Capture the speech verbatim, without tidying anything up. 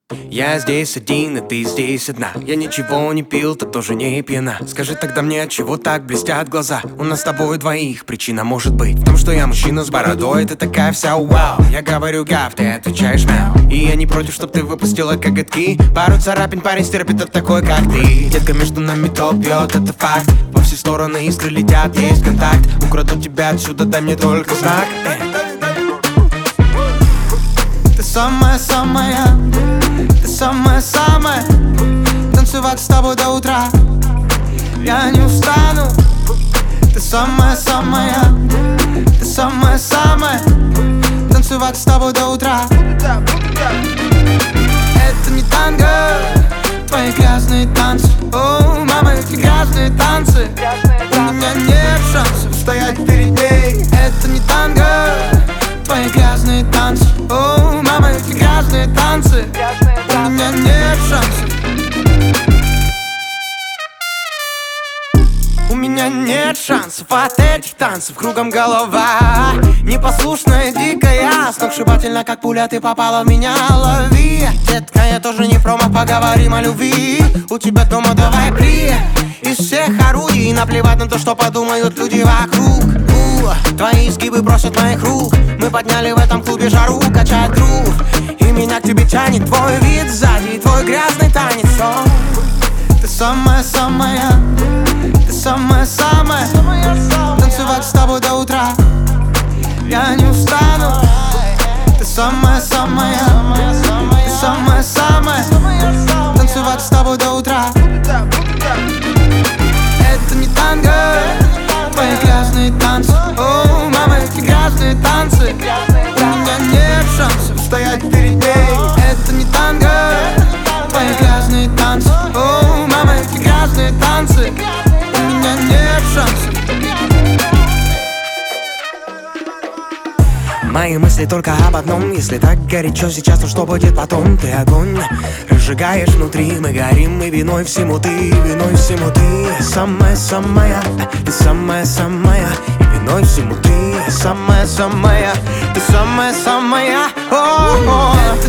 Я здесь один, и ты здесь одна. Я ничего не пил, ты тоже не пьяна. Скажи тогда мне, отчего так блестят глаза? У нас с тобой двоих причина может быть в том, что я мужчина с бородой, ты такая вся вау. Я говорю гав, ты отвечаешь мяу. И я не против, чтоб ты выпустила коготки. Пару царапин парень стерпит от такой, как ты. Детка, между нами топ бьет, это факт. Во все стороны искры летят, есть контакт. Украду тебя отсюда, дай мне только знак. Ты самая-самая, ты самая-самая. Танцевать с тобой до утра я не устану. Ты самая-самая, ты самая-самая. Танцевать с тобой до утра. Это не танго, твои грязные танцы. О, мама, эти грязные танцы. У меня нет шансов стоять перед ней. Это не танго, твои грязные танцы. О, мама, эти грязные танцы. У меня нет шансов. У меня нет шансов от этих танцев. Кругом голова непослушная, дикая, сногсшибательно, как пуля, ты попала в меня. Лови, детка, я тоже не промо, поговорим о любви. У тебя дома давай при. Из всех орудий наплевать на то, что подумают люди вокруг. У, твои изгибы бросят моих рук. Мы подняли в этом клубе жару, качает грув. И меня к тебе тянет твой вид сзади и твой грязный танец. О, ты самая-самая, ты самая-самая. Танцевать с тобой до утра я не устану. Ты самая-самая, ты самая-самая. Танцевать с тобой до утра. Это не танго, твои грязные танцы. О, мама, эти грязные танцы. У меня нет шансов стоять перед ней. Это не танго, твои грязные танцы. О, мама, эти грязные танцы. У меня нет шансов. Мои мысли только об одном. Если так горячо сейчас, то что будет потом? Ты огонь разжигаешь внутри. Мы горим, и виной всему ты, виной всему ты. Самая-самая, ты самая-самая. И виной всему ты, самая-самая. Ты самая-самая. О-о-о.